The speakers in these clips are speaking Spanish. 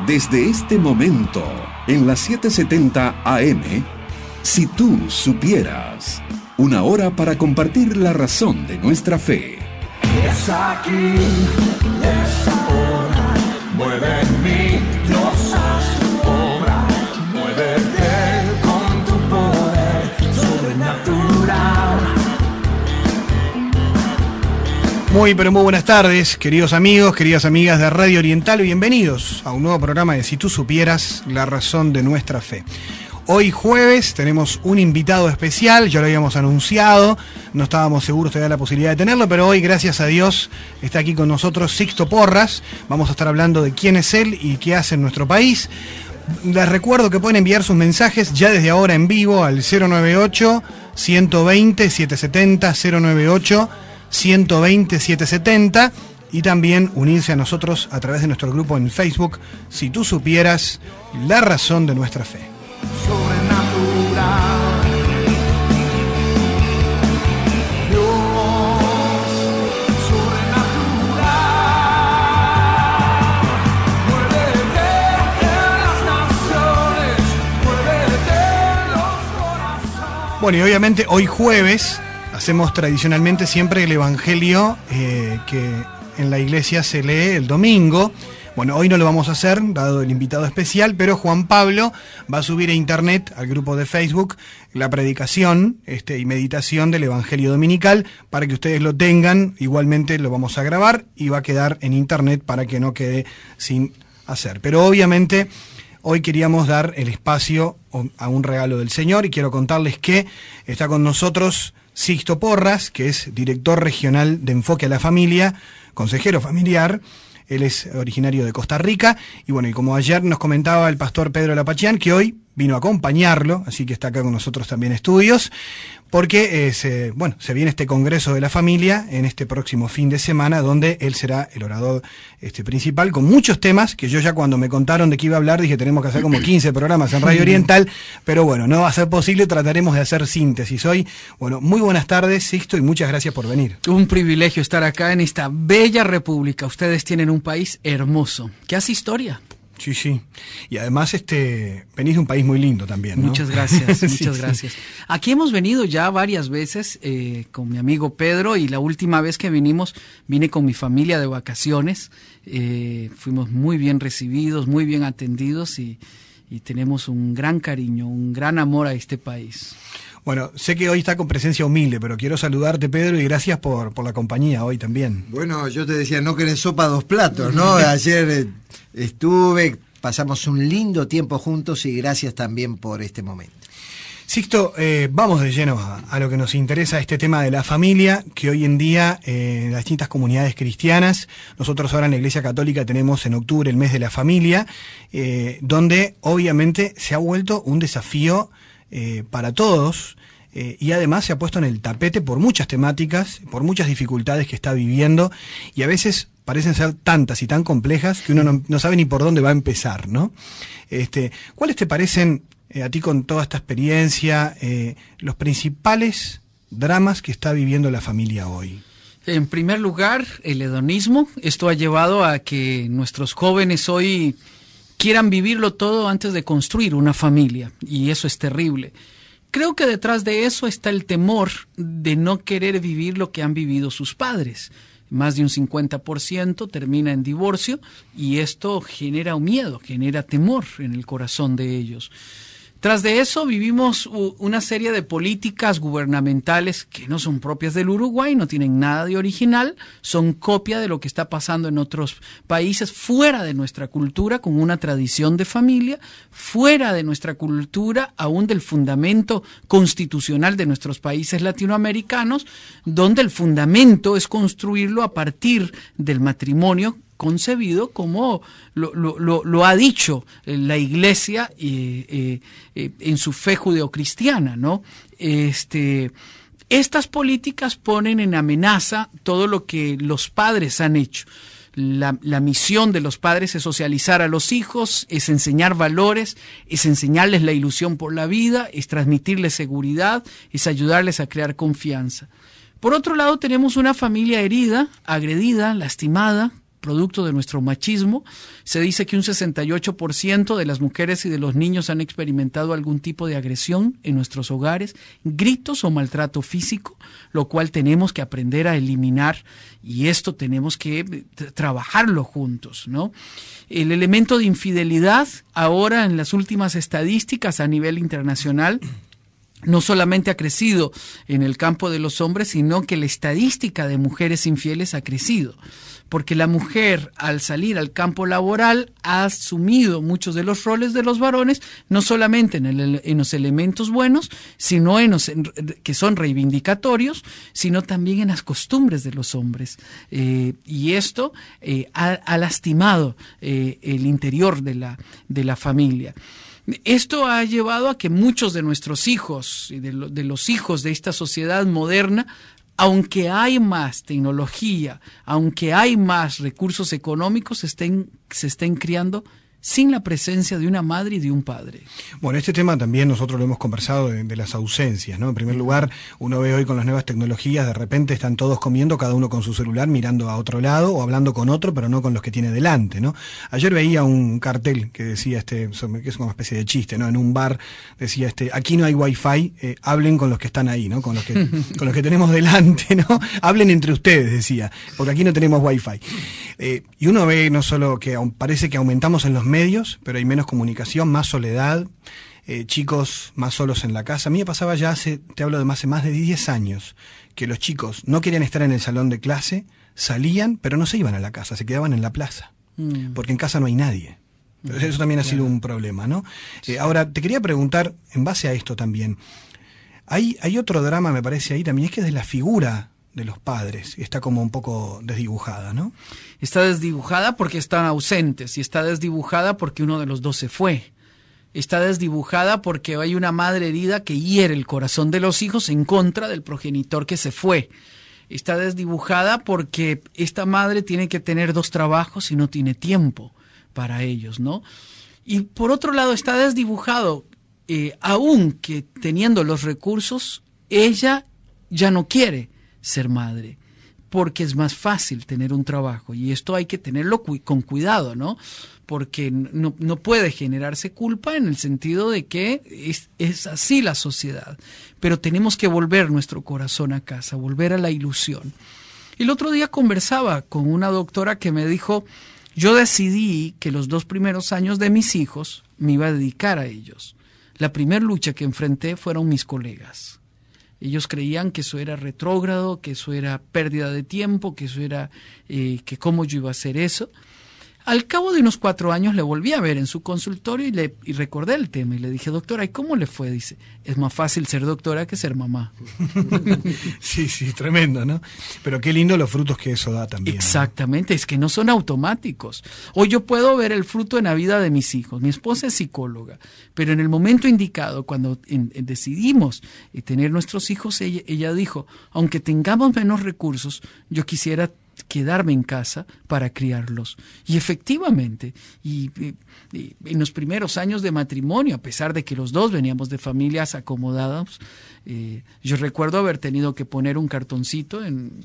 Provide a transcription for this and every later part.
Desde este momento, en las 7:70 AM, Si tú supieras, una hora para compartir la razón de nuestra fe. Es aquí, es ahora, mueve en mí, Dios haz tu obra, muévete con tu poder sobrenatural. Muy buenas tardes, queridos amigos, queridas amigas de Radio Oriental, bienvenidos a un nuevo programa de Si tú supieras, la razón de nuestra fe. Hoy jueves tenemos un invitado especial, ya lo habíamos anunciado, no estábamos seguros todavía de la posibilidad de tenerlo, pero hoy, gracias a Dios, está aquí con nosotros Sixto Porras. Vamos a estar hablando de quién es él y qué hace en nuestro país. Les recuerdo que pueden enviar sus mensajes ya desde ahora en vivo al 098-120-770, 098-120-770, y también unirse a nosotros a través de nuestro grupo en Facebook, Si tú supieras, la razón de nuestra fe. Sobrenatural. Dios, sobrenatural. Muévete en las naciones, muévete en los corazones. Bueno, y obviamente hoy jueves hacemos tradicionalmente siempre el Evangelio que en la iglesia se lee el domingo. Bueno, hoy no lo vamos a hacer, dado el invitado especial, pero Juan Pablo va a subir a internet, al grupo de Facebook, la predicación y meditación del Evangelio Dominical, para que ustedes lo tengan. Igualmente lo vamos a grabar y va a quedar en internet para que no quede sin hacer. Pero obviamente hoy queríamos dar el espacio a un regalo del Señor, y quiero contarles que está con nosotros Sixto Porras, que es director regional de Enfoque a la Familia, consejero familiar. Él es originario de Costa Rica, y bueno, y como ayer nos comentaba el pastor Pedro Lapachián, que hoy vino a acompañarlo, así que está acá con nosotros también estudios, porque se viene este Congreso de la Familia en este próximo fin de semana, donde él será el orador principal, con muchos temas que yo ya cuando me contaron de qué iba a hablar dije tenemos que hacer como 15 programas en Radio Oriental, pero bueno, no va a ser posible, trataremos de hacer síntesis. Hoy, bueno, muy buenas tardes, Sixto, y muchas gracias por venir. Un privilegio estar acá en esta bella república. Ustedes tienen un país hermoso, que hace historia. Sí, sí. Y además venís de un país muy lindo también, ¿no? Muchas gracias, muchas Sí. gracias. Aquí hemos venido ya varias veces con mi amigo Pedro, y la última vez que vine con mi familia de vacaciones. Fuimos muy bien recibidos, muy bien atendidos, y tenemos un gran cariño, un gran amor a este país. Bueno, sé que hoy está con presencia humilde, pero quiero saludarte, Pedro, y gracias por la compañía hoy también. Bueno, yo te decía, no querés sopa a dos platos, ¿no? Ayer pasamos un lindo tiempo juntos, y gracias también por este momento. Sixto, vamos de lleno a lo que nos interesa, este tema de la familia, que hoy en día en las distintas comunidades cristianas, nosotros ahora en la Iglesia Católica tenemos en octubre el mes de la familia, donde obviamente se ha vuelto un desafío para todos, y además se ha puesto en el tapete por muchas temáticas, por muchas dificultades que está viviendo, y a veces parecen ser tantas y tan complejas que uno no sabe ni por dónde va a empezar, ¿no? ¿Cuáles te parecen, a ti con toda esta experiencia, los principales dramas que está viviendo la familia hoy? En primer lugar, el hedonismo. Esto ha llevado a que nuestros jóvenes hoy quieran vivirlo todo antes de construir una familia, y eso es terrible. Creo que detrás de eso está el temor de no querer vivir lo que han vivido sus padres. Más de un 50% termina en divorcio, y esto genera un miedo, genera temor en el corazón de ellos. Tras de eso vivimos una serie de políticas gubernamentales que no son propias del Uruguay, no tienen nada de original, son copia de lo que está pasando en otros países fuera de nuestra cultura, con una tradición de familia, fuera de nuestra cultura, aún del fundamento constitucional de nuestros países latinoamericanos, donde el fundamento es construirlo a partir del matrimonio concebido como lo ha dicho la Iglesia en su fe judeocristiana, ¿no? Estas políticas ponen en amenaza todo lo que los padres han hecho. La misión de los padres es socializar a los hijos, es enseñar valores, es enseñarles la ilusión por la vida, es transmitirles seguridad, es ayudarles a crear confianza. Por otro lado, tenemos una familia herida, agredida, lastimada, producto de nuestro machismo. Se dice que un 68% de las mujeres y de los niños han experimentado algún tipo de agresión en nuestros hogares, gritos o maltrato físico, lo cual tenemos que aprender a eliminar, y esto tenemos que trabajarlo juntos, ¿no? El elemento de infidelidad, ahora en las últimas estadísticas a nivel internacional, no solamente ha crecido en el campo de los hombres, sino que la estadística de mujeres infieles ha crecido. Porque la mujer, al salir al campo laboral, ha asumido muchos de los roles de los varones, no solamente en los elementos buenos, sino que son reivindicatorios, sino también en las costumbres de los hombres. Y esto ha lastimado el interior de la familia. Esto ha llevado a que muchos de nuestros hijos y de los hijos de esta sociedad moderna, aunque hay más tecnología, aunque hay más recursos económicos, se estén criando sin la presencia de una madre y de un padre. Bueno, este tema también nosotros lo hemos conversado de las ausencias, ¿no? En primer lugar, uno ve hoy con las nuevas tecnologías, de repente están todos comiendo, cada uno con su celular, mirando a otro lado o hablando con otro, pero no con los que tiene delante, ¿no? Ayer veía un cartel que decía, que es una especie de chiste, ¿no? En un bar decía, aquí no hay wifi, hablen con los que están ahí, ¿no? Con los que tenemos delante, ¿no? Hablen entre ustedes, decía, porque aquí no tenemos wifi. Y uno ve no solo que parece que aumentamos en los medios, pero hay menos comunicación, más soledad, chicos más solos en la casa. A mí me pasaba ya te hablo de hace más de 10 años, que los chicos no querían estar en el salón de clase, salían, pero no se iban a la casa, se quedaban en la plaza, porque en casa no hay nadie. Entonces, eso también ha sido un problema, ¿no? Ahora, te quería preguntar, en base a esto también, hay otro drama, me parece ahí también, es que es de la figura de los padres, está como un poco desdibujada, ¿no? Está desdibujada porque están ausentes, y está desdibujada porque uno de los dos se fue. Está desdibujada porque hay una madre herida que hiere el corazón de los hijos en contra del progenitor que se fue. Está desdibujada porque esta madre tiene que tener 2 trabajos y no tiene tiempo para ellos, ¿no? Y por otro lado está desdibujado, aún que teniendo los recursos, ella ya no quiere ser madre, porque es más fácil tener un trabajo, y esto hay que tenerlo con cuidado, ¿no? Porque no puede generarse culpa en el sentido de que es así la sociedad, pero tenemos que volver nuestro corazón a casa, volver a la ilusión. El otro día conversaba con una doctora que me dijo, yo decidí que los 2 primeros años de mis hijos me iba a dedicar a ellos. La primera lucha que enfrenté fueron mis colegas. Ellos creían que eso era retrógrado, que eso era pérdida de tiempo, que eso era, que cómo yo iba a hacer eso. Al cabo de unos 4 años le volví a ver en su consultorio y recordé el tema y le dije, doctora, ¿y cómo le fue? Dice, es más fácil ser doctora que ser mamá. Sí, tremendo, ¿no? Pero qué lindo los frutos que eso da también. Exactamente, ¿no? Es que no son automáticos. Hoy yo puedo ver el fruto en la vida de mis hijos. Mi esposa es psicóloga, pero en el momento indicado, cuando decidimos tener nuestros hijos, ella dijo, aunque tengamos menos recursos, yo quisiera quedarme en casa para criarlos. Y efectivamente, y en los primeros años de matrimonio, a pesar de que los dos veníamos de familias acomodadas, yo recuerdo haber tenido que poner un cartoncito en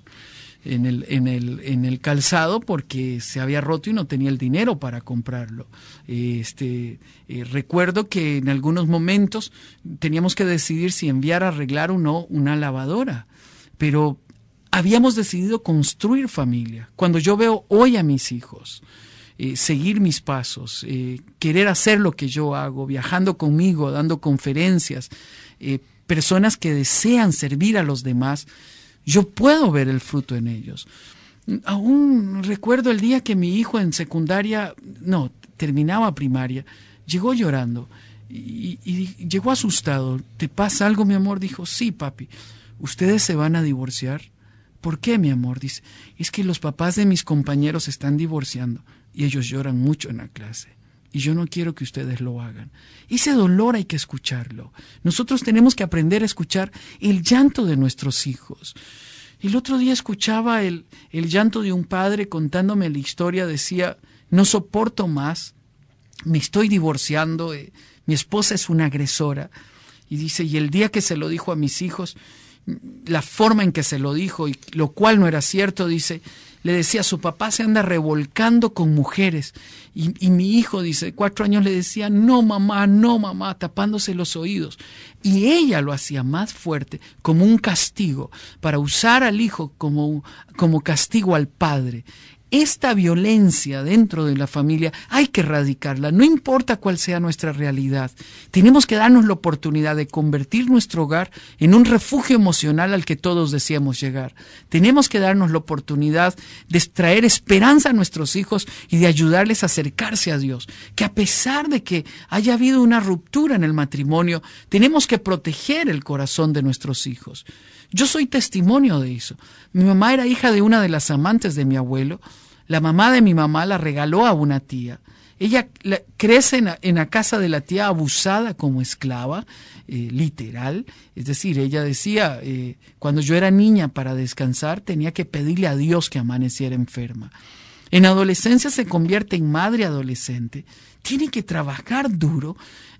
el calzado porque se había roto y no tenía el dinero para comprarlo. Recuerdo que en algunos momentos teníamos que decidir si enviar a arreglar o no una lavadora, pero habíamos decidido construir familia. Cuando yo veo hoy a mis hijos seguir mis pasos, querer hacer lo que yo hago, viajando conmigo, dando conferencias, personas que desean servir a los demás, yo puedo ver el fruto en ellos. Aún recuerdo el día que mi hijo en terminaba primaria, llegó llorando y llegó asustado. ¿Te pasa algo, mi amor? Dijo, sí, papi. ¿Ustedes se van a divorciar? ¿Por qué, mi amor? Dice, es que los papás de mis compañeros se están divorciando y ellos lloran mucho en la clase. Y yo no quiero que ustedes lo hagan. Ese dolor hay que escucharlo. Nosotros tenemos que aprender a escuchar el llanto de nuestros hijos. El otro día escuchaba el llanto de un padre contándome la historia. Decía, no soporto más, me estoy divorciando, mi esposa es una agresora. Y dice, y el día que se lo dijo a mis hijos, la forma en que se lo dijo, y lo cual no era cierto, dice, le decía, su papá se anda revolcando con mujeres. Y mi hijo, dice, 4 años, le decía, no mamá, tapándose los oídos. Y ella lo hacía más fuerte, como un castigo, para usar al hijo como castigo al padre. Esta violencia dentro de la familia hay que erradicarla, no importa cuál sea nuestra realidad. Tenemos que darnos la oportunidad de convertir nuestro hogar en un refugio emocional al que todos deseamos llegar. Tenemos que darnos la oportunidad de traer esperanza a nuestros hijos y de ayudarles a acercarse a Dios. Que a pesar de que haya habido una ruptura en el matrimonio, tenemos que proteger el corazón de nuestros hijos. Yo soy testimonio de eso. Mi mamá era hija de una de las amantes de mi abuelo. La mamá de mi mamá la regaló a una tía. Ella crece en la casa de la tía abusada como esclava, literal. Es decir, ella decía, cuando yo era niña, para descansar tenía que pedirle a Dios que amaneciera enferma. En adolescencia se convierte en madre adolescente. Tiene que trabajar duro,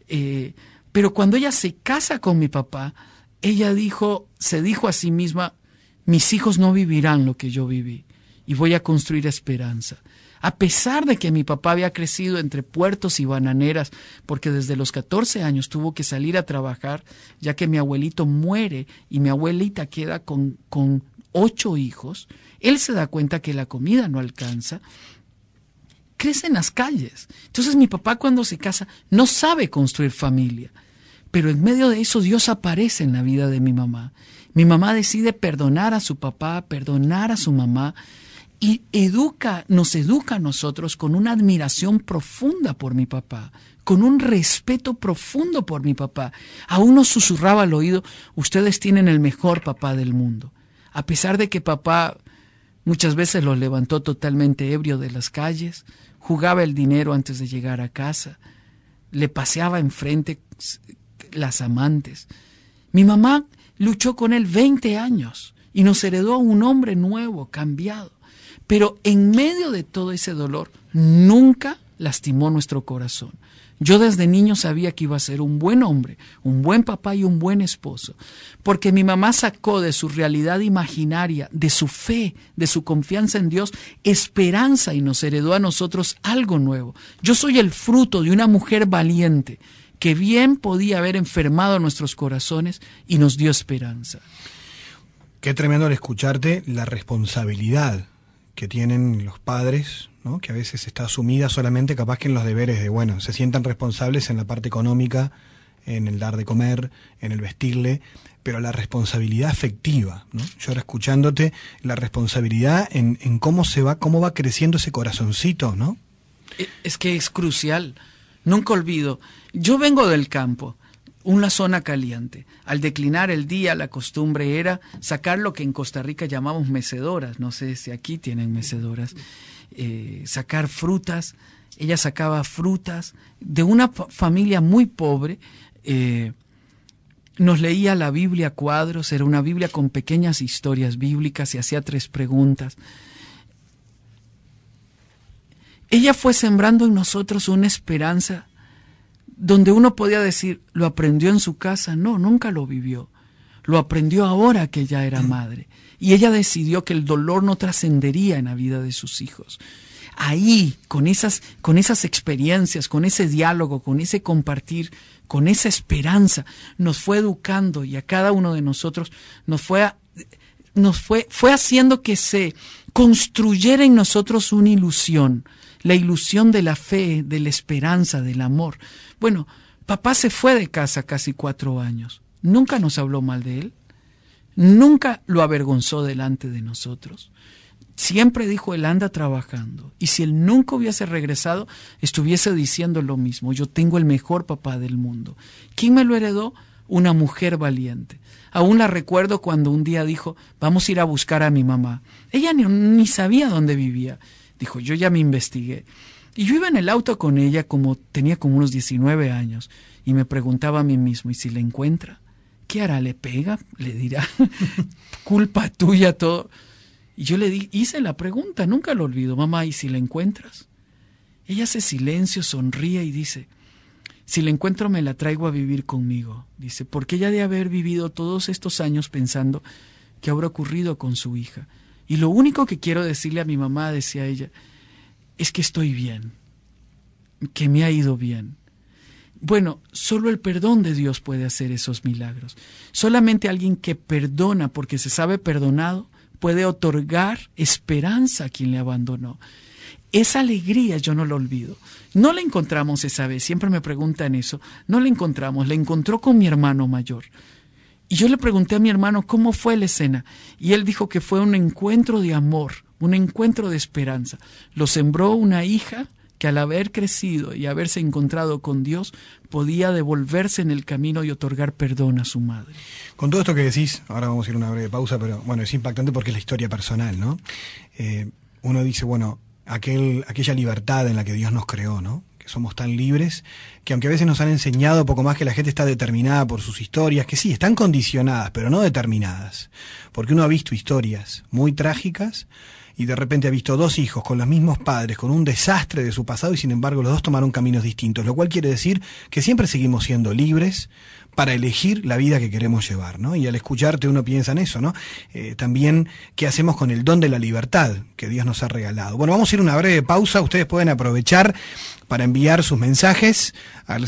pero cuando ella se casa con mi papá, ella se dijo a sí misma, mis hijos no vivirán lo que yo viví. Y voy a construir esperanza. A pesar de que mi papá había crecido entre puertos y bananeras, porque desde los 14 años tuvo que salir a trabajar, ya que mi abuelito muere y mi abuelita queda con 8 hijos, él se da cuenta que la comida no alcanza, crece en las calles. Entonces mi papá, cuando se casa, no sabe construir familia. Pero en medio de eso Dios aparece en la vida de mi mamá. Mi mamá decide perdonar a su papá, perdonar a su mamá, y nos educa a nosotros con una admiración profunda por mi papá, con un respeto profundo por mi papá. Aún nos susurraba al oído, ustedes tienen el mejor papá del mundo. A pesar de que papá muchas veces los levantó totalmente ebrio de las calles, jugaba el dinero antes de llegar a casa, le paseaba enfrente las amantes. Mi mamá luchó con él 20 años y nos heredó a un hombre nuevo, cambiado. Pero en medio de todo ese dolor, nunca lastimó nuestro corazón. Yo desde niño sabía que iba a ser un buen hombre, un buen papá y un buen esposo, porque mi mamá sacó de su realidad imaginaria, de su fe, de su confianza en Dios, esperanza, y nos heredó a nosotros algo nuevo. Yo soy el fruto de una mujer valiente que bien podía haber enfermado nuestros corazones y nos dio esperanza. Qué tremendo al escucharte la responsabilidad que tienen los padres, ¿no? Que a veces está asumida solamente capaz que en los deberes de, bueno, se sientan responsables en la parte económica, en el dar de comer, en el vestirle, pero la responsabilidad afectiva, ¿no? Yo ahora escuchándote, la responsabilidad en cómo va creciendo ese corazoncito, ¿no? Es que es crucial. Nunca olvido, yo vengo del campo, una zona caliente. Al declinar el día, la costumbre era sacar lo que en Costa Rica llamamos mecedoras, no sé si aquí tienen mecedoras, sacar frutas. Ella sacaba frutas de una familia muy pobre, nos leía la Biblia a cuadros, era una Biblia con pequeñas historias bíblicas y hacía 3 preguntas. Ella fue sembrando en nosotros una esperanza donde uno podía decir, ¿lo aprendió en su casa? No, nunca lo vivió. Lo aprendió ahora que ya era madre. Y ella decidió que el dolor no trascendería en la vida de sus hijos. Ahí, con esas experiencias, con ese diálogo, con ese compartir, con esa esperanza, nos fue educando, y a cada uno de nosotros fue haciendo que se construyera en nosotros una ilusión. La ilusión de la fe, de la esperanza, del amor. Bueno, papá se fue de casa casi 4 años. Nunca nos habló mal de él. Nunca lo avergonzó delante de nosotros. Siempre dijo, él anda trabajando. Y si él nunca hubiese regresado, estuviese diciendo lo mismo. Yo tengo el mejor papá del mundo. ¿Quién me lo heredó? Una mujer valiente. Aún la recuerdo cuando un día dijo, vamos a ir a buscar a mi mamá. Ella ni sabía dónde vivía. Dijo, yo ya me investigué. Y yo iba en el auto con ella, tenía como unos 19 años, y me preguntaba a mí mismo, ¿y si la encuentra? ¿Qué hará? ¿Le pega? ¿Le dirá? Culpa tuya todo. Y yo hice la pregunta, nunca lo olvido, mamá, ¿y si la encuentras? Ella hace silencio, sonríe y dice, Si la encuentro me la traigo a vivir conmigo. Dice, porque ella de haber vivido todos estos años pensando qué habrá ocurrido con su hija. Y lo único que quiero decirle a mi mamá, decía ella, es que estoy bien, que me ha ido bien. Bueno, solo el perdón de Dios puede hacer esos milagros. Solamente alguien que perdona porque se sabe perdonado puede otorgar esperanza a quien le abandonó. Esa alegría yo no la olvido. No la encontramos esa vez, siempre me preguntan eso. No la encontramos, la encontró con mi hermano mayor. Y yo le pregunté a mi hermano cómo fue la escena. Y él dijo que fue un encuentro de amor, un encuentro de esperanza. Lo sembró una hija que al haber crecido y haberse encontrado con Dios, podía devolverse en el camino y otorgar perdón a su madre. Con todo esto que decís, ahora vamos a ir a una breve pausa, pero bueno, es impactante porque es la historia personal, ¿no? Uno dice, bueno, aquella libertad en la que Dios nos creó, ¿no? Que somos tan libres, que aunque a veces nos han enseñado poco más que la gente está determinada por sus historias, que sí, están condicionadas, pero no determinadas. Porque uno ha visto historias muy trágicas y de repente ha visto dos hijos con los mismos padres, con un desastre de su pasado y sin embargo los dos tomaron caminos distintos, lo cual quiere decir que siempre seguimos siendo libres para elegir la vida que queremos llevar, ¿no? Y al escucharte uno piensa en eso, ¿no? También, ¿qué hacemos con el don de la libertad que Dios nos ha regalado? Bueno, vamos a ir a una breve pausa. Ustedes pueden aprovechar para enviar sus mensajes al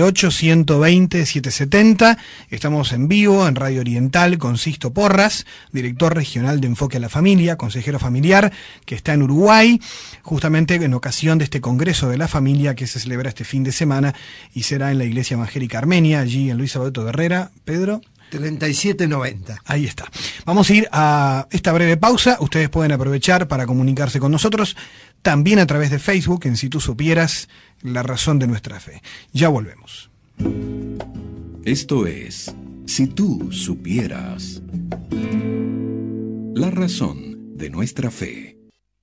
098-120-770. Estamos en vivo en Radio Oriental con Sisto Porras, director regional de Enfoque a la Familia, consejero familiar, que está en Uruguay, justamente en ocasión de este Congreso de la Familia que se celebra este fin de semana y será en la Iglesia Evangélica Armenia, allí en Luis Sabato de Herrera. Pedro. 3790. Ahí está. Vamos a ir a esta breve pausa. Ustedes pueden aprovechar para comunicarse con nosotros también a través de Facebook en Si Tú Supieras, la razón de nuestra fe. Ya volvemos. Esto es Si Tú Supieras, la razón de nuestra fe.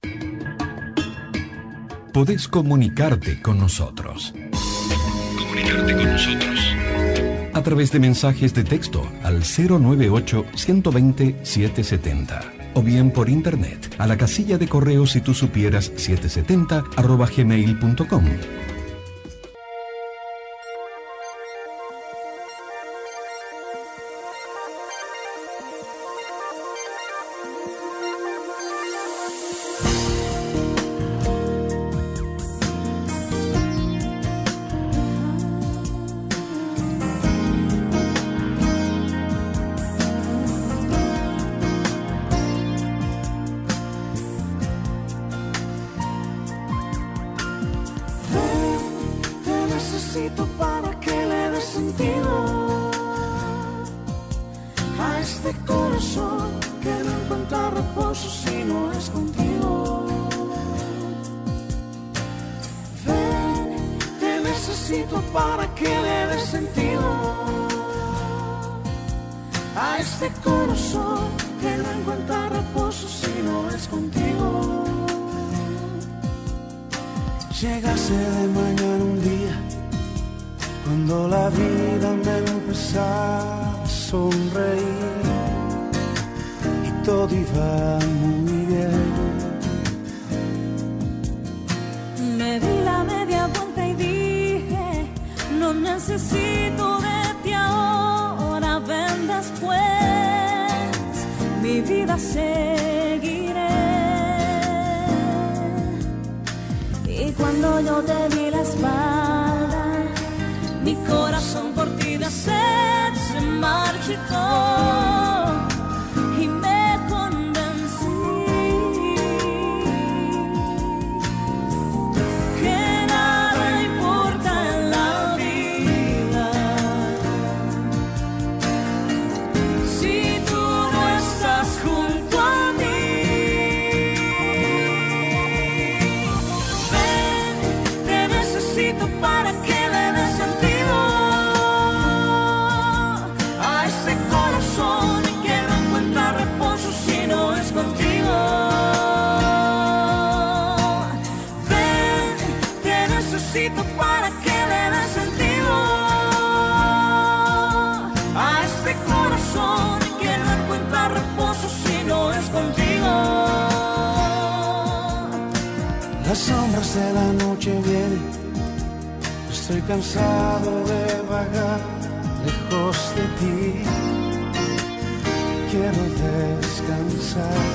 Podés comunicarte con nosotros. A través de mensajes de texto al 098-120-770 o bien por internet a la casilla de correo si tú supieras 770@gmail.com. Para que le des sentido a este corazón que no encuentra reposo si no es contigo. Ven, te necesito para que le des sentido a este corazón que no encuentra reposo si no es contigo. Llegase de mañana un día cuando la vida me empezaba a sonreír y todo iba muy bien. Me di la media vuelta y dije, no necesito de ti ahora, ven después, mi vida seguiré. Y cuando yo te di la espalda, mi corazón por ti de sed se marchitó y me convencí que nada importa en la vida si tú no estás junto a mí. Ven, te necesito para que le des sentido para que le des sentido a este corazón que no encuentra reposo si no es contigo. Las sombras de la noche vienen, los Estoy cansado de vagar lejos de ti. Quiero descansar.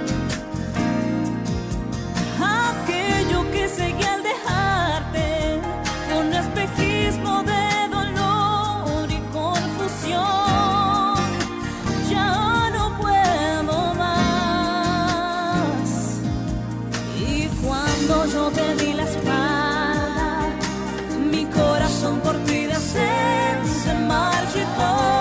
Aquello que seguí al dejarte fue un espejismo de dolor y confusión. Ya no puedo más. Y cuando yo te di la espalda, mi corazón por ti de sed se marchitó.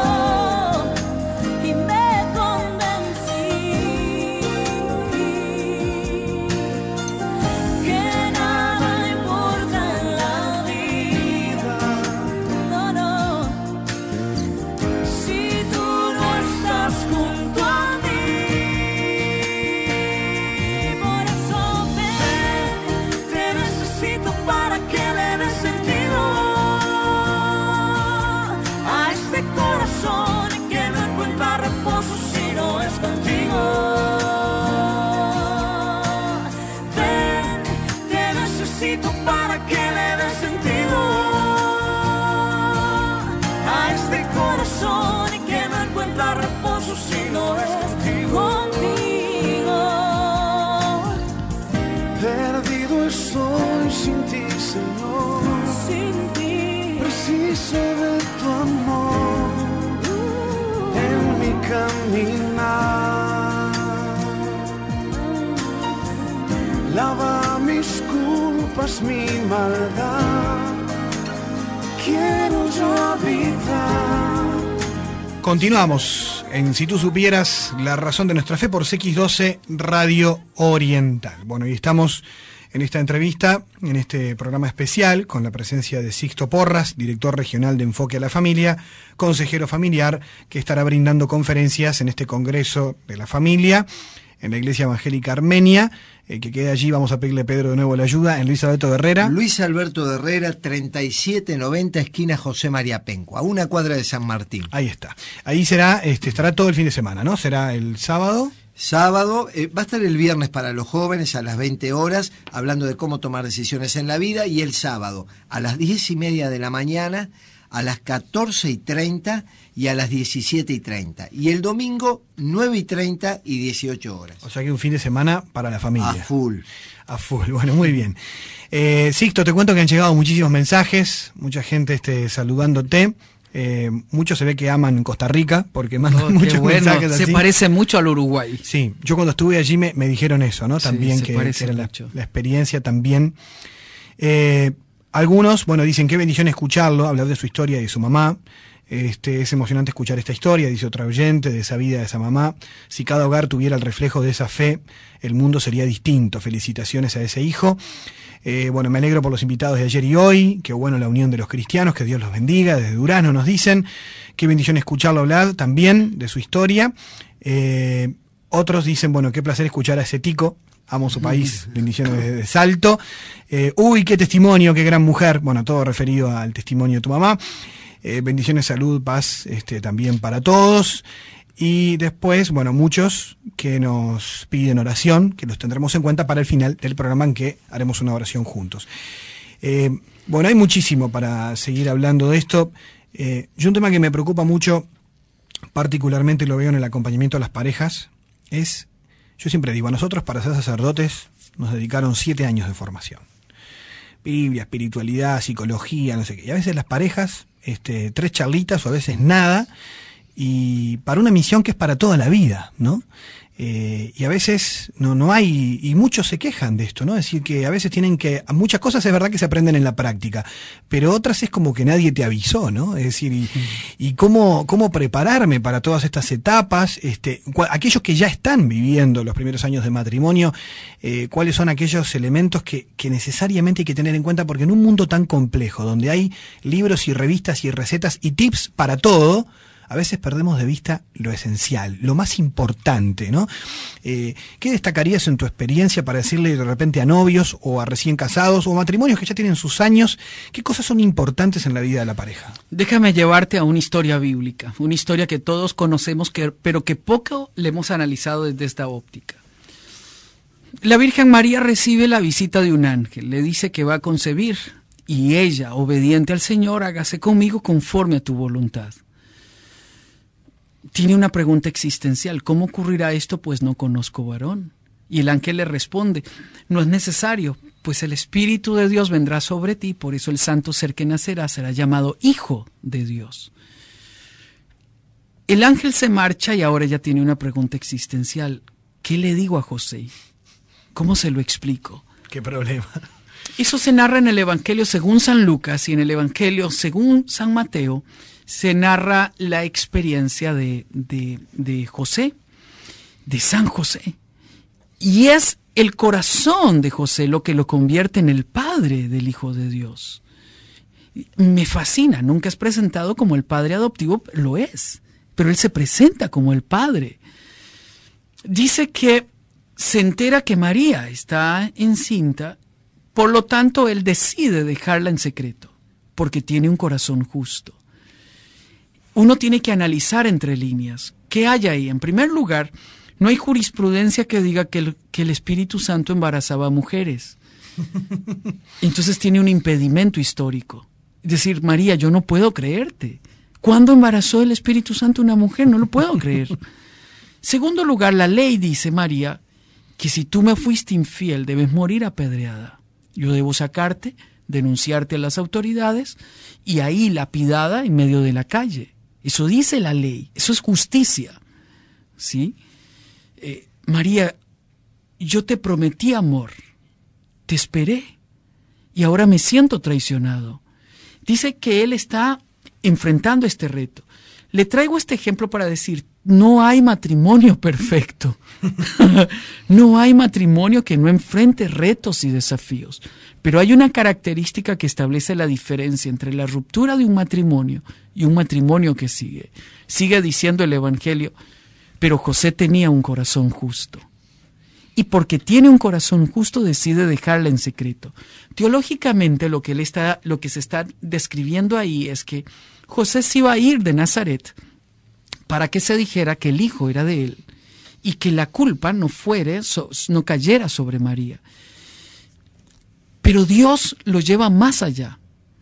Preciso de tu amor en mi caminar. Lava mis culpas, mi maldad. Quiero yo habitar. Continuamos en Si tú supieras, la razón de nuestra fe por CX12 Radio Oriental. Bueno, y estamos en esta entrevista, en este programa especial, con la presencia de Sixto Porras, director regional de Enfoque a la Familia, consejero familiar, que estará brindando conferencias en este Congreso de la Familia, en la Iglesia Evangélica Armenia, que queda allí. Vamos a pedirle a Pedro de nuevo la ayuda, en Luis Alberto de Herrera. Luis Alberto de Herrera, 3790, esquina José María Penco, a una cuadra de San Martín. Ahí está. Ahí será, estará todo el fin de semana, ¿no? Será el sábado. Sábado, va a estar el viernes para los jóvenes a las 20 horas, hablando de cómo tomar decisiones en la vida, y el sábado a las 10:30 de la mañana, a las 14:30 y a las 17:30. Y el domingo, 9:30 y 18 horas. O sea que un fin de semana para la familia. A full. A full, bueno, muy bien. Sixto, te cuento que han llegado muchísimos mensajes, mucha gente saludándote. Muchos se ve que aman Costa Rica porque mandan muchos mensajes así. Se parece mucho al Uruguay. Sí, yo cuando estuve allí me dijeron eso, ¿no? También sí, que era la experiencia también. Algunos, bueno, dicen qué bendición escucharlo, hablar de su historia y de su mamá. Es emocionante escuchar esta historia, dice otra oyente, de esa vida de esa mamá. Si cada hogar tuviera el reflejo de esa fe, el mundo sería distinto. Felicitaciones a ese hijo. Bueno, me alegro por los invitados de ayer y hoy. Qué bueno la unión de los cristianos, que Dios los bendiga. Desde Durazno nos dicen. Qué bendición escucharlo hablar también de su historia. Otros dicen, bueno, qué placer escuchar a ese tico. Amo su país. Bendiciones desde Salto. Uy, qué testimonio, qué gran mujer. Bueno, todo referido al testimonio de tu mamá. Bendiciones, salud, paz, también para todos. Y después, bueno, muchos que nos piden oración, que los tendremos en cuenta para el final del programa, en que haremos una oración juntos. Bueno, hay muchísimo para seguir hablando de esto. Yo un tema que me preocupa mucho, particularmente lo veo en el acompañamiento a las parejas, es, yo siempre digo, a nosotros para ser sacerdotes nos dedicaron 7 años de formación. Biblia, espiritualidad, psicología, no sé qué. Y a veces las parejas, 3 charlitas o a veces nada, y para una misión que es para toda la vida, ¿no? Y a veces no hay, y muchos se quejan de esto, ¿no? Es decir, que a veces tienen que, muchas cosas es verdad que se aprenden en la práctica, pero otras es como que nadie te avisó, ¿no? Es decir, y cómo prepararme para todas estas etapas, aquellos que ya están viviendo los primeros años de matrimonio, cuáles son aquellos elementos que necesariamente hay que tener en cuenta, porque en un mundo tan complejo, donde hay libros y revistas y recetas y tips para todo, a veces perdemos de vista lo esencial, lo más importante, ¿no? ¿Qué destacarías en tu experiencia para decirle de repente a novios o a recién casados o matrimonios que ya tienen sus años, qué cosas son importantes en la vida de la pareja? Déjame llevarte a una historia bíblica, una historia que todos conocemos, pero que poco le hemos analizado desde esta óptica. La Virgen María recibe la visita de un ángel, le dice que va a concebir Y ella, obediente al Señor, hágase conmigo conforme a tu voluntad. Tiene una pregunta existencial. ¿Cómo ocurrirá esto? Pues no conozco varón. Y el ángel le responde, no es necesario, pues el Espíritu de Dios vendrá sobre ti, por eso el santo ser que nacerá será llamado Hijo de Dios. El ángel se marcha y ahora ella tiene una pregunta existencial. ¿Qué le digo a José? ¿Cómo se lo explico? ¿Qué problema? Eso se narra en el Evangelio según San Lucas y en el Evangelio según San Mateo se narra la experiencia de José, de San José. Y es el corazón de José lo que lo convierte en el padre del Hijo de Dios. Me fascina, nunca es presentado como el padre adoptivo, lo es, pero él se presenta como el padre. Dice que se entera que María está encinta, por lo tanto él decide dejarla en secreto, porque tiene un corazón justo. Uno tiene que analizar entre líneas. ¿Qué hay ahí? En primer lugar, no hay jurisprudencia que diga que el Espíritu Santo embarazaba a mujeres. Entonces tiene un impedimento histórico. Es decir, María, yo no puedo creerte. ¿Cuándo embarazó el Espíritu Santo a una mujer? No lo puedo creer. Segundo lugar, la ley dice, María, que si tú me fuiste infiel, debes morir apedreada. Yo debo sacarte, denunciarte a las autoridades y ahí lapidada en medio de la calle. Eso dice la ley, eso es justicia. ¿Sí? María, yo te prometí amor, te esperé y ahora me siento traicionado. Dice que él está enfrentando este reto. Le traigo este ejemplo para decir, no hay matrimonio perfecto. No hay matrimonio que no enfrente retos y desafíos. Pero hay una característica que establece la diferencia entre la ruptura de un matrimonio y un matrimonio que sigue. Sigue diciendo el Evangelio, pero José tenía un corazón justo. Y porque tiene un corazón justo decide dejarla en secreto. Teológicamente lo que se está describiendo ahí es que José se iba a ir de Nazaret para que se dijera que el hijo era de él y que la culpa no cayera sobre María. Pero Dios lo lleva más allá.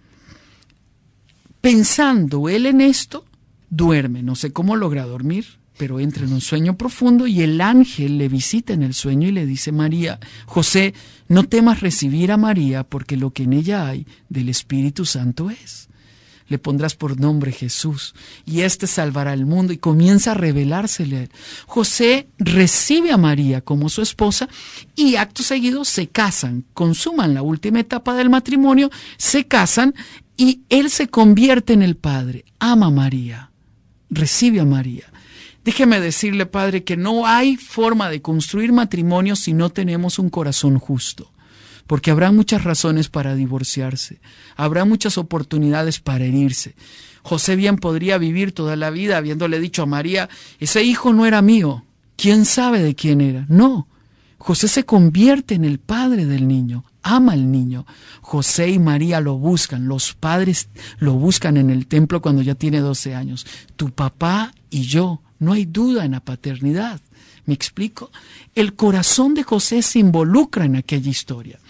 Pensando él en esto, duerme. No sé cómo logra dormir, pero entra en un sueño profundo y el ángel le visita en el sueño y le dice, María, José, no temas recibir a María porque lo que en ella hay del Espíritu Santo es. Le pondrás por nombre Jesús y éste salvará al mundo, y comienza a revelársele a él. José recibe a María como su esposa y acto seguido se casan, consuman la última etapa del matrimonio, se casan y él se convierte en el padre, ama a María, recibe a María. Déjeme decirle, padre, que no hay forma de construir matrimonio si no tenemos un corazón justo. Porque habrá muchas razones para divorciarse, habrá muchas oportunidades para herirse. José bien podría vivir toda la vida habiéndole dicho a María, ese hijo no era mío, ¿quién sabe de quién era? No, José se convierte en el padre del niño, ama al niño. José y María lo buscan, los padres lo buscan en el templo cuando ya tiene 12 años. Tu papá y yo, no hay duda en la paternidad. ¿Me explico? El corazón de José se involucra en aquella historia.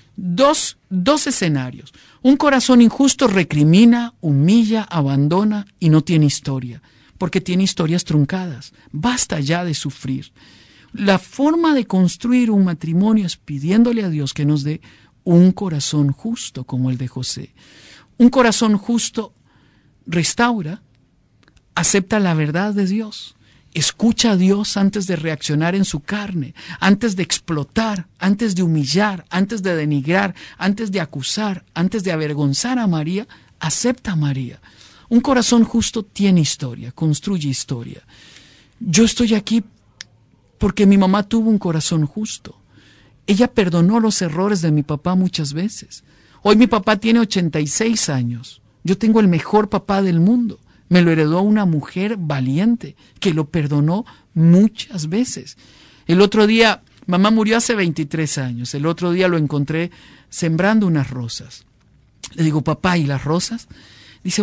Dos escenarios. Un corazón injusto recrimina, humilla, abandona y no tiene historia, porque tiene historias truncadas. Basta ya de sufrir. La forma de construir un matrimonio es pidiéndole a Dios que nos dé un corazón justo como el de José. Un corazón justo restaura, acepta la verdad de Dios. Escucha a Dios antes de reaccionar en su carne, antes de explotar, antes de humillar, antes de denigrar, antes de acusar, antes de avergonzar a María, acepta a María. Un corazón justo tiene historia, construye historia. Yo estoy aquí porque mi mamá tuvo un corazón justo. Ella perdonó los errores de mi papá muchas veces. Hoy mi papá tiene 86 años. Yo tengo el mejor papá del mundo. Me lo heredó una mujer valiente que lo perdonó muchas veces. El otro día, mamá murió hace 23 años. El otro día lo encontré sembrando unas rosas. Le digo, papá, ¿y las rosas? Dice,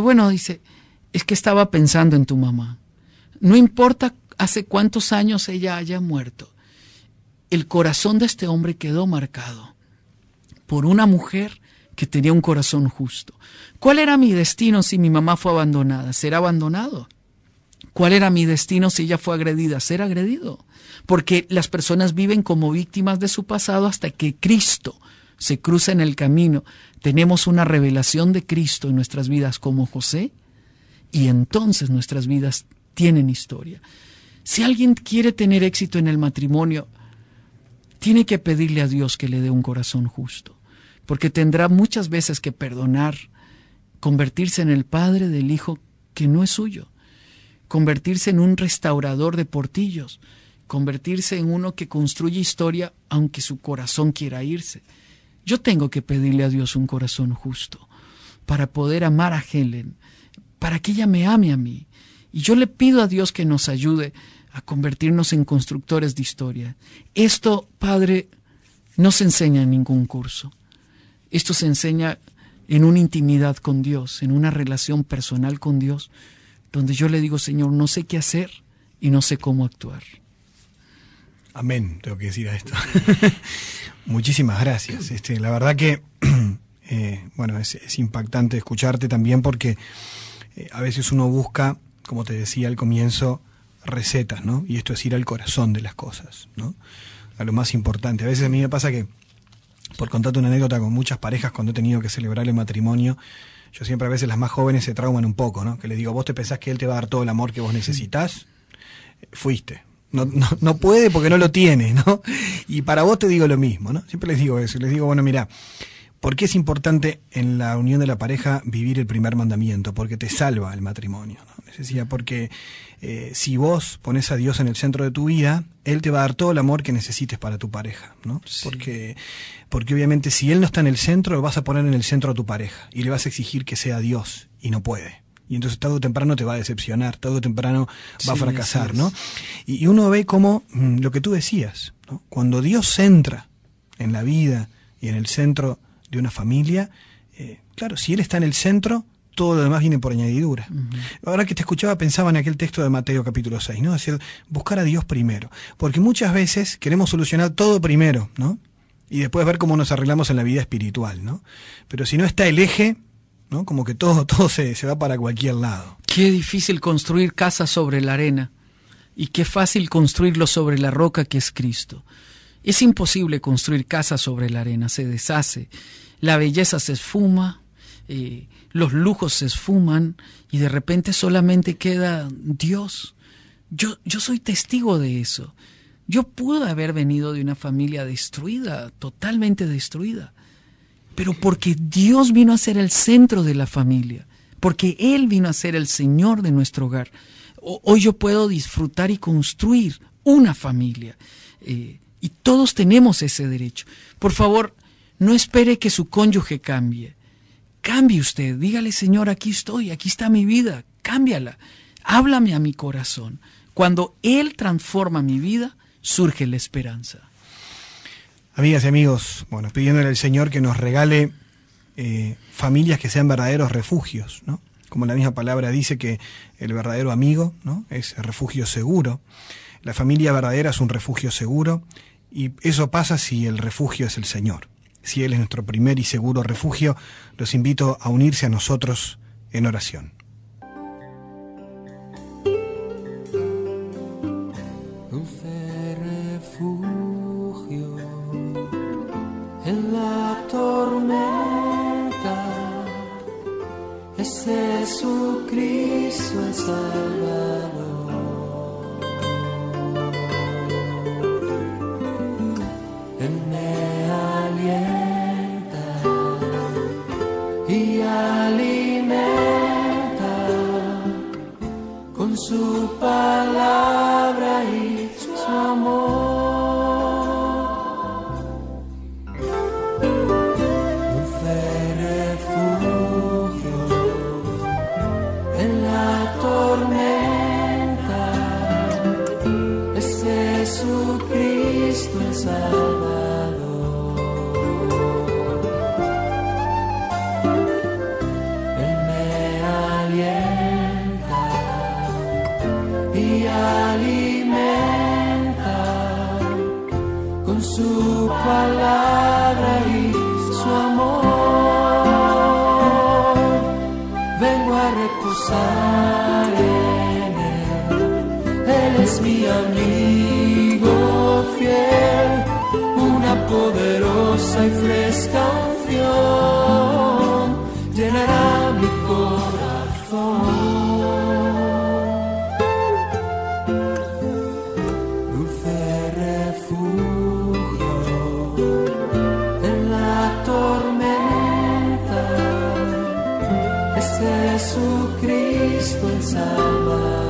es que estaba pensando en tu mamá. No importa hace cuántos años ella haya muerto. El corazón de este hombre quedó marcado por una mujer que tenía un corazón justo. ¿Cuál era mi destino si mi mamá fue abandonada? ¿Ser abandonado? ¿Cuál era mi destino si ella fue agredida? Ser agredido. Porque las personas viven como víctimas de su pasado hasta que Cristo se cruza en el camino. Tenemos una revelación de Cristo en nuestras vidas como José, y entonces nuestras vidas tienen historia. Si alguien quiere tener éxito en el matrimonio, tiene que pedirle a Dios que le dé un corazón justo, porque tendrá muchas veces que perdonar, convertirse en el padre del hijo que no es suyo, convertirse en un restaurador de portillos, convertirse en uno que construye historia aunque su corazón quiera irse. Yo tengo que pedirle a Dios un corazón justo para poder amar a Helen, para que ella me ame a mí. Y yo le pido a Dios que nos ayude a convertirnos en constructores de historia. Esto, Padre, no se enseña en ningún curso. Esto se enseña en una intimidad con Dios, en una relación personal con Dios, donde yo le digo, Señor, no sé qué hacer y no sé cómo actuar. Amén, tengo que decir a esto. Muchísimas gracias. La verdad que bueno, es impactante escucharte también porque a veces uno busca, como te decía al comienzo, recetas, ¿no? Y esto es ir al corazón de las cosas, ¿no? A lo más importante. A veces a mí me pasa que, por contarte una anécdota con muchas parejas cuando he tenido que celebrar el matrimonio, yo siempre a veces las más jóvenes se trauman un poco, ¿no? Que les digo, ¿vos te pensás que él te va a dar todo el amor que vos necesitas? Fuiste. No puede porque no lo tiene, ¿no? Y para vos te digo lo mismo, ¿no? Siempre les digo eso. Les digo, bueno, mira, ¿por qué es importante en la unión de la pareja vivir el primer mandamiento? Porque te salva el matrimonio, ¿no? Les decía, porque si vos pones a Dios en el centro de tu vida, Él te va a dar todo el amor que necesites para tu pareja, ¿no? Sí. Porque obviamente si Él no está en el centro, lo vas a poner en el centro a tu pareja y le vas a exigir que sea Dios y no puede. Y entonces tarde o temprano te va a decepcionar, tarde o temprano va a fracasar, ¿no? Y uno ve como lo que tú decías, ¿no? Cuando Dios entra en la vida y en el centro de una familia, claro, si Él está en el centro, todo lo demás viene por añadidura. Uh-huh. Ahora que te escuchaba pensaba en aquel texto de Mateo capítulo 6, ¿no? Es decir, buscar a Dios primero. Porque muchas veces queremos solucionar todo primero, ¿no? Y después ver cómo nos arreglamos en la vida espiritual, ¿no? Pero si no está el eje, ¿no? Como que todo se va para cualquier lado. Qué difícil construir casas sobre la arena y qué fácil construirlo sobre la roca que es Cristo. Es imposible construir casas sobre la arena, se deshace, la belleza se esfuma, los lujos se esfuman y de repente solamente queda Dios. Yo soy testigo de eso. Yo pude haber venido de una familia destruida, totalmente destruida. Pero porque Dios vino a ser el centro de la familia, porque Él vino a ser el Señor de nuestro hogar, hoy yo puedo disfrutar y construir una familia. Y todos tenemos ese derecho. Por favor, no espere que su cónyuge cambie. Cambie usted, dígale, Señor, aquí estoy, aquí está mi vida, cámbiala. Háblame a mi corazón. Cuando Él transforma mi vida, surge la esperanza. Amigas y amigos, bueno, pidiéndole al Señor que nos regale familias que sean verdaderos refugios, ¿no? Como la misma palabra dice que el verdadero amigo, ¿no? Es refugio seguro. La familia verdadera es un refugio seguro y eso pasa si el refugio es el Señor. Si Él es nuestro primer y seguro refugio, los invito a unirse a nosotros en oración. En la tormenta es Jesucristo el Salvador. Él me alienta y alimenta con su palabra y su amor. Tormenta poderosa y fresca unción llenará mi corazón. Dulce refugio en la tormenta es Jesucristo el Salvador.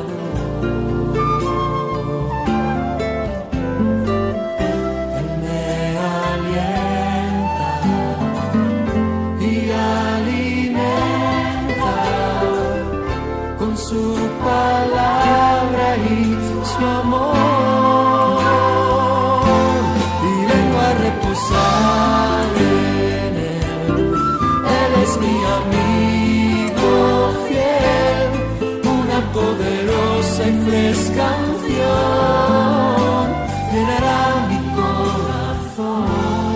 Su palabra y su amor, y vengo a reposar en él. Él es mi amigo fiel, una poderosa y fresca unción llenará mi corazón.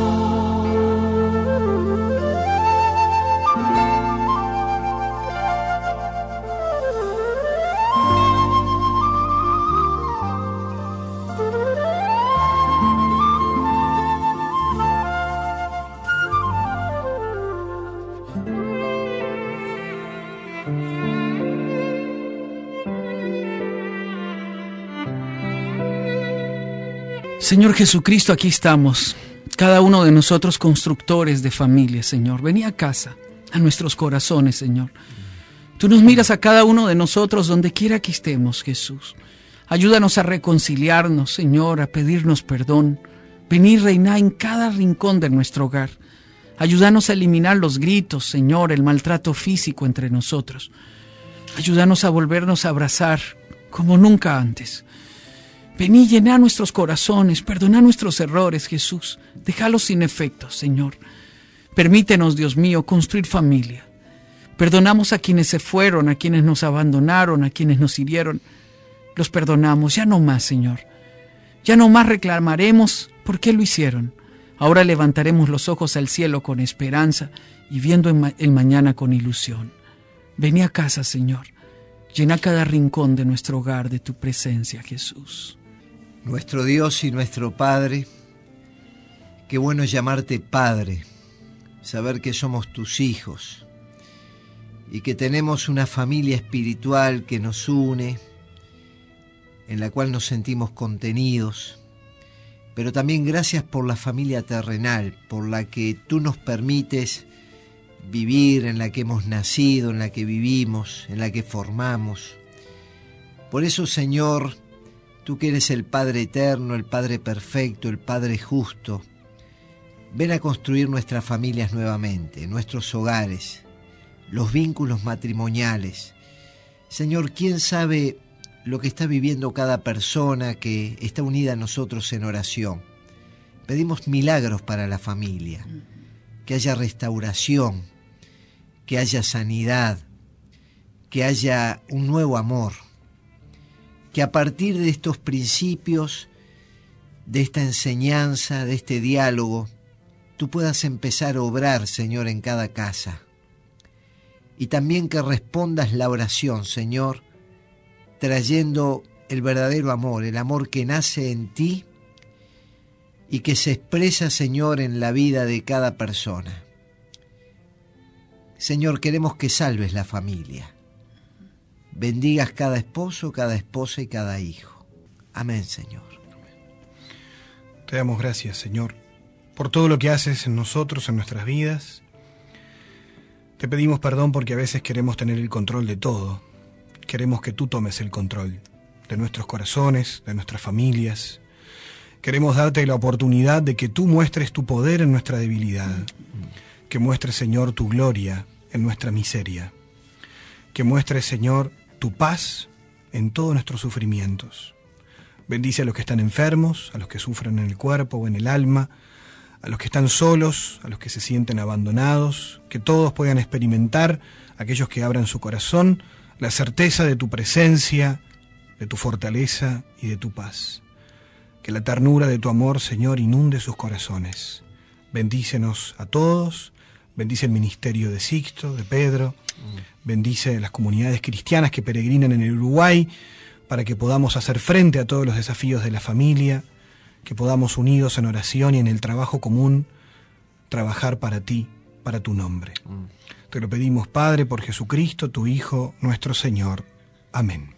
Señor Jesucristo, aquí estamos, cada uno de nosotros constructores de familia, Señor. Vení a casa, a nuestros corazones, Señor. Tú nos miras a cada uno de nosotros donde quiera que estemos, Jesús. Ayúdanos a reconciliarnos, Señor, a pedirnos perdón. Vení, reiná en cada rincón de nuestro hogar. Ayúdanos a eliminar los gritos, Señor, el maltrato físico entre nosotros. Ayúdanos a volvernos a abrazar como nunca antes. Vení, llená nuestros corazones, perdona nuestros errores, Jesús. Déjalos sin efectos, Señor. Permítenos, Dios mío, construir familia. Perdonamos a quienes se fueron, a quienes nos abandonaron, a quienes nos hirieron. Los perdonamos, ya no más, Señor. Ya no más reclamaremos por qué lo hicieron. Ahora levantaremos los ojos al cielo con esperanza y viendo el mañana con ilusión. Vení a casa, Señor. Llena cada rincón de nuestro hogar de tu presencia, Jesús. Nuestro Dios y nuestro Padre, qué bueno es llamarte Padre, saber que somos tus hijos y que tenemos una familia espiritual que nos une, en la cual nos sentimos contenidos, pero también gracias por la familia terrenal, por la que tú nos permites vivir, en la que hemos nacido, en la que vivimos, en la que formamos. Por eso, Señor, tú que eres el Padre eterno, el Padre perfecto, el Padre justo, ven a construir nuestras familias nuevamente, nuestros hogares, los vínculos matrimoniales. Señor, ¿quién sabe lo que está viviendo cada persona que está unida a nosotros en oración? Pedimos milagros para la familia, que haya restauración, que haya sanidad, que haya un nuevo amor. Que a partir de estos principios, de esta enseñanza, de este diálogo, tú puedas empezar a obrar, Señor, en cada casa. Y también que respondas la oración, Señor, trayendo el verdadero amor, el amor que nace en ti y que se expresa, Señor, en la vida de cada persona. Señor, queremos que salves la familia. Bendigas cada esposo, cada esposa y cada hijo. Amén, Señor. Te damos gracias, Señor, por todo lo que haces en nosotros, en nuestras vidas. Te pedimos perdón porque a veces queremos tener el control de todo. Queremos que tú tomes el control de nuestros corazones, de nuestras familias. Queremos darte la oportunidad de que tú muestres tu poder en nuestra debilidad. Que muestres, Señor, tu gloria en nuestra miseria. Que muestres, Señor, tu paz en todos nuestros sufrimientos. Bendice a los que están enfermos, a los que sufren en el cuerpo o en el alma, a los que están solos, a los que se sienten abandonados, que todos puedan experimentar, aquellos que abran su corazón, la certeza de tu presencia, de tu fortaleza y de tu paz. Que la ternura de tu amor, Señor, inunde sus corazones. Bendícenos a todos, bendice el ministerio de Sixto, de Pedro, bendice las comunidades cristianas que peregrinan en el Uruguay para que podamos hacer frente a todos los desafíos de la familia, que podamos unidos en oración y en el trabajo común, trabajar para ti, para tu nombre. Te lo pedimos, Padre, por Jesucristo, tu Hijo, nuestro Señor. Amén.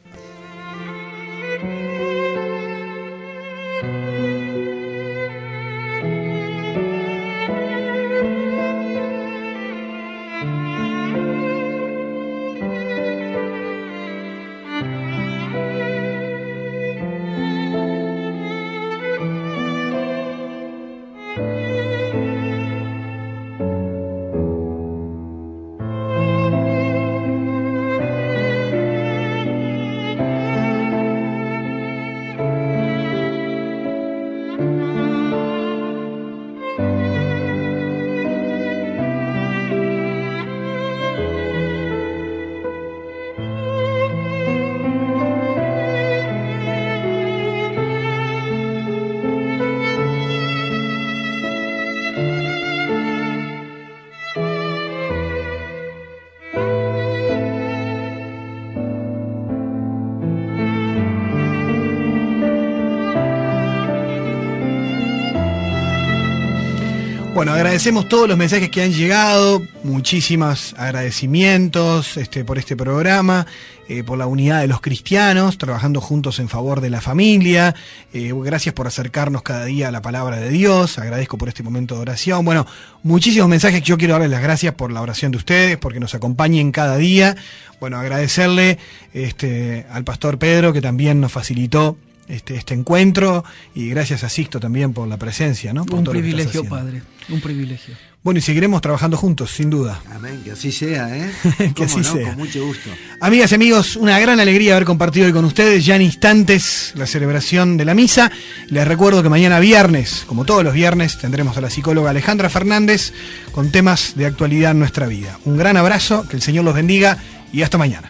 Bueno, agradecemos todos los mensajes que han llegado, muchísimos agradecimientos por este programa, por la unidad de los cristianos, trabajando juntos en favor de la familia. Gracias por acercarnos cada día a la palabra de Dios, agradezco por este momento de oración. Bueno, muchísimos mensajes que yo quiero darles las gracias por la oración de ustedes, porque nos acompañen cada día. Bueno, agradecerle al pastor Pedro, que también nos facilitó este encuentro, y gracias a Sixto también por la presencia, ¿no? Por un todo lo que estás privilegio, haciendo. Padre, un privilegio. Bueno, y seguiremos trabajando juntos, sin duda. Amén, que así sea, ¿eh? Que así sea. Con mucho gusto. Amigas y amigos, una gran alegría haber compartido hoy con ustedes, ya en instantes, la celebración de la misa. Les recuerdo que mañana viernes, como todos los viernes, tendremos a la psicóloga Alejandra Fernández con temas de actualidad en nuestra vida. Un gran abrazo, que el Señor los bendiga y hasta mañana.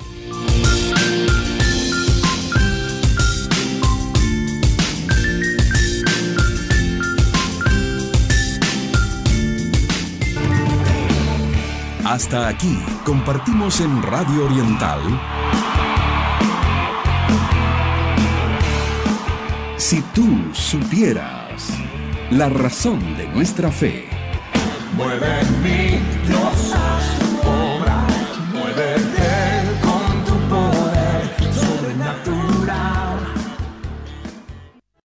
Hasta aquí compartimos en Radio Oriental Si tú supieras, la razón de nuestra fe. Mueve en mí